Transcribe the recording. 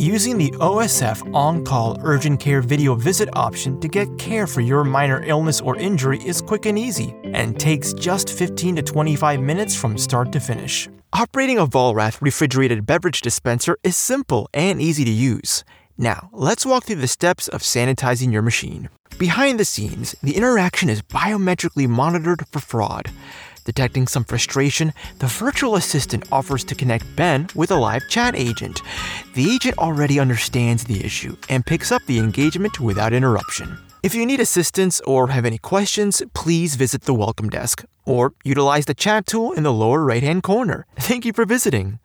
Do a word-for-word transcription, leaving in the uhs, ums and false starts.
Using the O S F On-Call Urgent Care Video Visit option to get care for your minor illness or injury is quick and easy, and takes just fifteen to twenty-five minutes from start to finish. Operating a Vollrath refrigerated beverage dispenser is simple and easy to use. Now, let's walk through the steps of sanitizing your machine. Behind the scenes, the interaction is biometrically monitored for fraud. Detecting some frustration, the virtual assistant offers to connect Ben with a live chat agent. The agent already understands the issue and picks up the engagement without interruption. If you need assistance or have any questions, please visit the welcome desk or utilize the chat tool in the lower right-hand corner. Thank you for visiting.